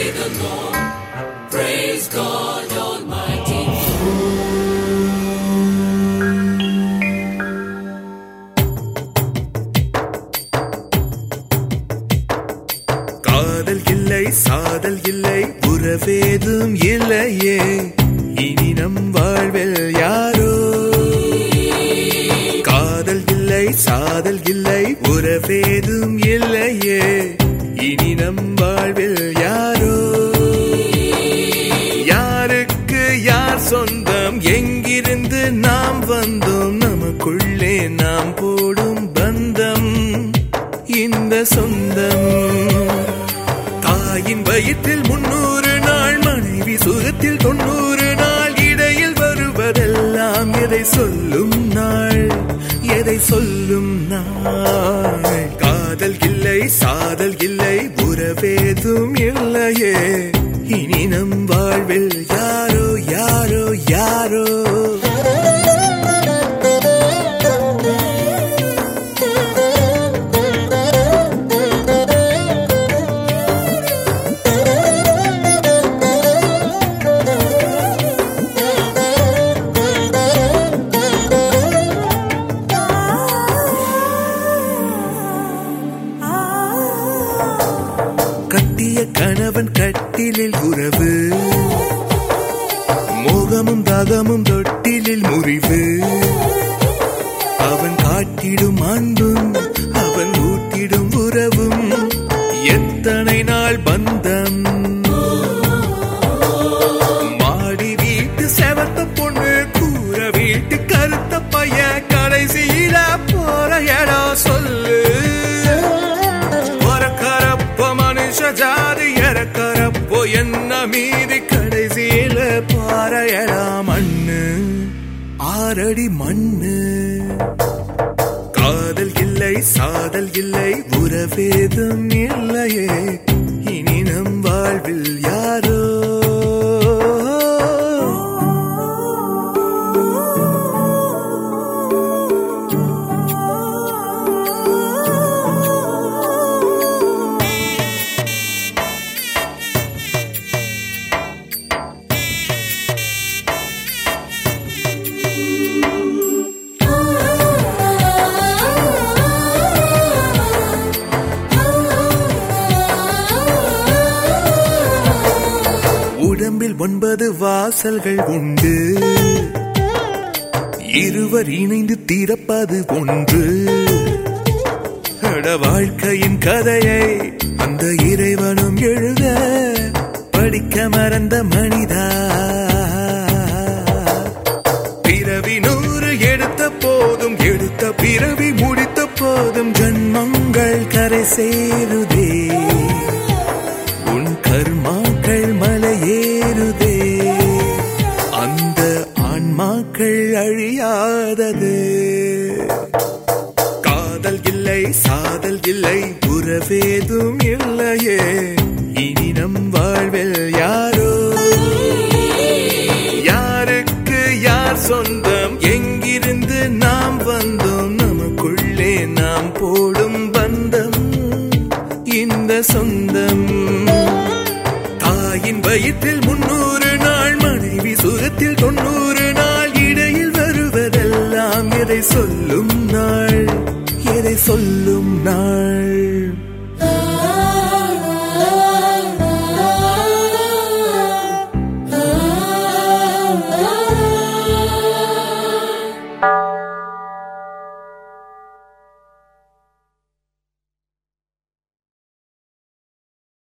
the Lord. Praise God Almighty. காதல் இல்லை சாதல் இல்லை உறவேதும் இல்லையே இனி நம் வாழ்வில் யாரோ. காதல் இல்லை சாதல் இல்லை உறவேதும் இல்லையே இனி நம் வாழ்வில் யாரோ. யாருக்கு யார் சொந்தம், எங்கிருந்து நாம் வந்தோம், நமக்குள்ளே நாம் போடும் பந்தம் இந்த சொந்தம். தாயின் வயிற்றில் 300 நாள், மனைவி சுகத்தில் 90 நாள், இடையில் வருவதெல்லாம் எதை சொல்லும் நாள், எதை சொல்லும் நாள். காதல் இல்லை சாதல் இல்லை உறவேதும் இல்லையே இனி நம் வாழ்வில் யாரோ யாரோ யாரோ. கட்டிய கணவன் கட்டிலில் உறவு, மோகமும் தாகமும் தொட்டிலில் முறிவு. அவன் காட்டிடும் அன்பும் அவன் ஊட்டிடும் உறவும் எத்தனை நாள் பந்தம். மாடி வீட்டு செவத்த பொண்ணு, கூற வீட்டு கருத்த பைய, கடைசியில போற இடம் சொல்லு. ஜாதி இறக்கறப்போ என்ன மீதி, கடைசியில பாறையடா மண்ணு, ஆரடி மண்ணு. காதல் இல்லை சாதல் இல்லை உறவேதும் இல்லையே இனி நம் வாழ்வில் யாரோ. உடம்பில் 9 வாசல்கள் உண்டு, இருவர் இணைந்து திறப்பது ஒன்று. வாழ்க்கையின் கதையை அந்த இறைவனும் எழுத படிக்க மறந்த மனிதா. பிறவி 100 எடுத்த போதும், எடுத்த பிறவி முடித்த போதும், ஜன்மங்கள் கரை சேருதே, உன் கர்மாக்கள் மலையேறுதே, அந்த ஆன்மாக்கள் அழியாதது. காதல் இல்லை சாதல் இல்லை உறவேதும் இல்லையே இனி நம் வாழ்வில் யாரோ. யாருக்கு யார் சொந்தம், எங்கிருந்து நாம் வந்தோம், நமக்குள்ளே நாம் போடும் பந்தம் இந்த சொந்தம். தாயின் வயிற்றில் 300 நாள், மனைவி சுகத்தில் 90 நாள், இடையில் வருவதெல்லாம் எதை சொல்லும் நாள், எதை சொல்லும் நாள்.